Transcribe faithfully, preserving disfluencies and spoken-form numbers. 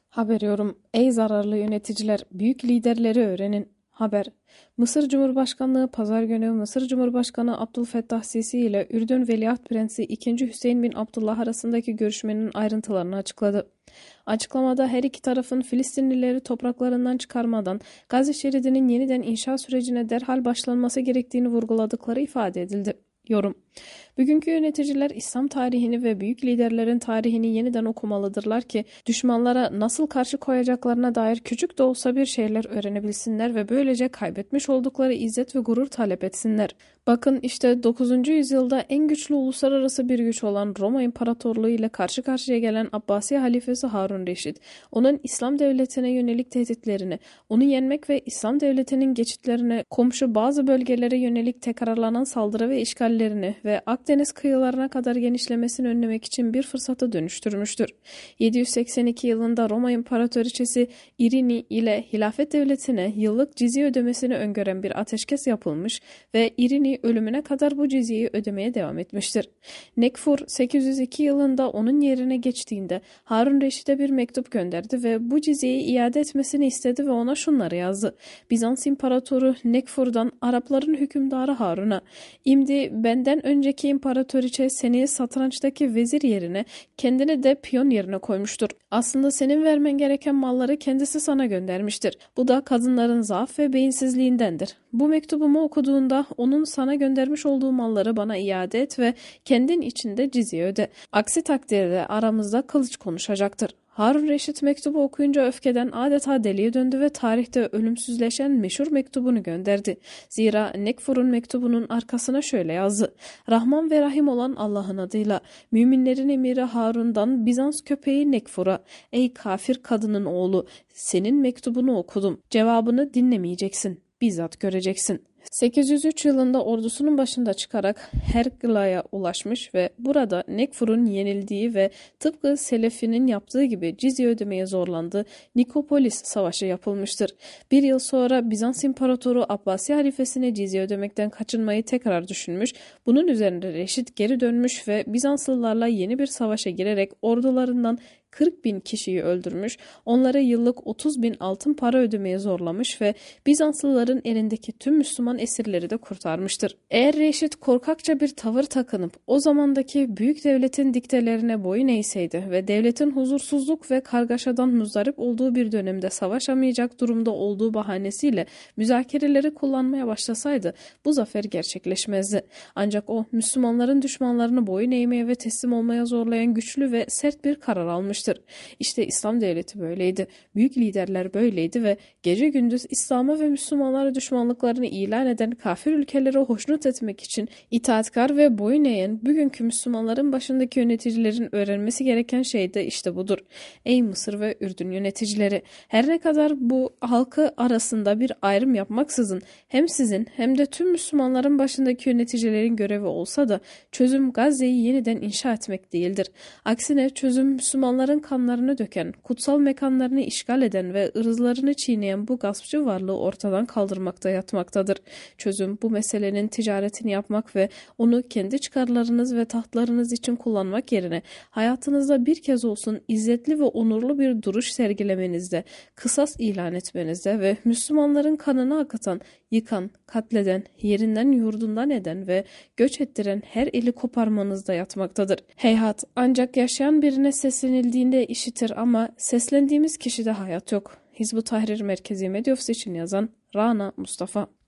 Haber yorum. Ey zararlı yöneticiler, büyük liderleri öğrenin. Haber. Mısır Cumhurbaşkanlığı Pazar günü Mısır Cumhurbaşkanı Abdülfettah Sisi ile Ürdün Veliaht Prensi ikinci. Hüseyin bin Abdullah arasındaki görüşmenin ayrıntılarını açıkladı. Açıklamada her iki tarafın Filistinlileri topraklarından çıkarmadan Gazze şeridinin yeniden inşa sürecine derhal başlanması gerektiğini vurguladıkları ifade edildi. Yorum. Bugünkü yöneticiler İslam tarihini ve büyük liderlerin tarihini yeniden okumalıdırlar ki düşmanlara nasıl karşı koyacaklarına dair küçük de olsa bir şeyler öğrenebilsinler ve böylece kaybetmiş oldukları izzet ve gurur talep etsinler. Bakın işte dokuzuncu yüzyılda en güçlü uluslararası bir güç olan Roma İmparatorluğu ile karşı karşıya gelen Abbasi halifesi Harun Reşit, onun İslam devletine yönelik tehditlerini, onu yenmek ve İslam devletinin geçitlerine, komşu bazı bölgelere yönelik tekrarlanan saldırı ve işgallerini ve Akdeniz kıyılarına kadar genişlemesini önlemek için bir fırsata dönüştürmüştür. yedi yüz seksen iki yılında Roma İmparatoriçesi İrini ile hilafet devletine yıllık cizye ödemesini öngören bir ateşkes yapılmış ve İrini ölümüne kadar bu cizyeyi ödemeye devam etmiştir. Nekfur sekiz yüz iki yılında onun yerine geçtiğinde Harun Reşit'e bir mektup gönderdi ve bu cizyeyi iade etmesini istedi ve ona şunları yazdı. Bizans İmparatoru Nekfur'dan Arapların hükümdarı Harun'a, "İmdi benden önceki imparatoriçe seni satrançtaki vezir yerine, kendini de piyon yerine koymuştur. Aslında senin vermen gereken malları kendisi sana göndermiştir. Bu da kadınların zaaf ve beyinsizliğindendir. Bu mektubumu okuduğunda onun sana göndermiş olduğu malları bana iade et ve kendin içinde cizye öde. Aksi takdirde aramızda kılıç konuşacaktır." Harun Reşit mektubu okuyunca öfkeden adeta deliye döndü ve tarihte ölümsüzleşen meşhur mektubunu gönderdi. Zira Nekfur'un mektubunun arkasına şöyle yazdı. Rahman ve Rahim olan Allah'ın adıyla, müminlerin emiri Harun'dan Bizans köpeği Nekfur'a, ey kafir kadının oğlu, senin mektubunu okudum. Cevabını dinlemeyeceksin. Bizzat göreceksin. sekiz yüz üç yılında ordusunun başında çıkarak Hergla'ya ulaşmış ve burada Nekfur'un yenildiği ve tıpkı Selefi'nin yaptığı gibi cizye ödemeye zorlandığı Nikopolis Savaşı yapılmıştır. Bir yıl sonra Bizans İmparatoru Abbasi halifesine cizye ödemekten kaçınmayı tekrar düşünmüş, bunun üzerine Reşit geri dönmüş ve Bizanslılarla yeni bir savaşa girerek ordularından kırk bin kişiyi öldürmüş, onlara yıllık otuz bin altın para ödemeye zorlamış ve Bizanslıların elindeki tüm Müslüman esirleri de kurtarmıştır. Eğer Reşit korkakça bir tavır takınıp o zamandaki büyük devletin diktelerine boyun eğseydi ve devletin huzursuzluk ve kargaşadan muzdarip olduğu bir dönemde savaşamayacak durumda olduğu bahanesiyle müzakereleri kullanmaya başlasaydı bu zafer gerçekleşmezdi. Ancak o Müslümanların düşmanlarını boyun eğmeye ve teslim olmaya zorlayan güçlü ve sert bir karar almıştır. İşte İslam devleti böyleydi. Büyük liderler böyleydi ve gece gündüz İslam'a ve Müslümanlara düşmanlıklarını ilan eden kafir ülkeleri hoşnut etmek için itaatkar ve boyun eğen bugünkü Müslümanların başındaki yöneticilerin öğrenmesi gereken şey de işte budur. Ey Mısır ve Ürdün yöneticileri, her ne kadar bu halkı arasında bir ayrım yapmaksızın hem sizin hem de tüm Müslümanların başındaki yöneticilerin görevi olsa da çözüm Gazze'yi yeniden inşa etmek değildir. Aksine çözüm Müslümanların kanlarını döken, kutsal mekanlarını işgal eden ve ırzlarını çiğneyen bu gaspçı varlığı ortadan kaldırmakta yatmaktadır. Çözüm bu meselenin ticaretini yapmak ve onu kendi çıkarlarınız ve tahtlarınız için kullanmak yerine hayatınızda bir kez olsun izzetli ve onurlu bir duruş sergilemenizde, kısas ilan etmenizde ve Müslümanların kanını akıtan, yıkan, katleden, yerinden yurdundan eden ve göç ettiren her eli koparmanızda yatmaktadır. Heyhat, ancak yaşayan birine seslenildiğinde işitir ama seslendiğimiz kişide hayat yok. Hizb-ut Tahrir Merkezi Medya Ofisi için yazan Rana Mustafa.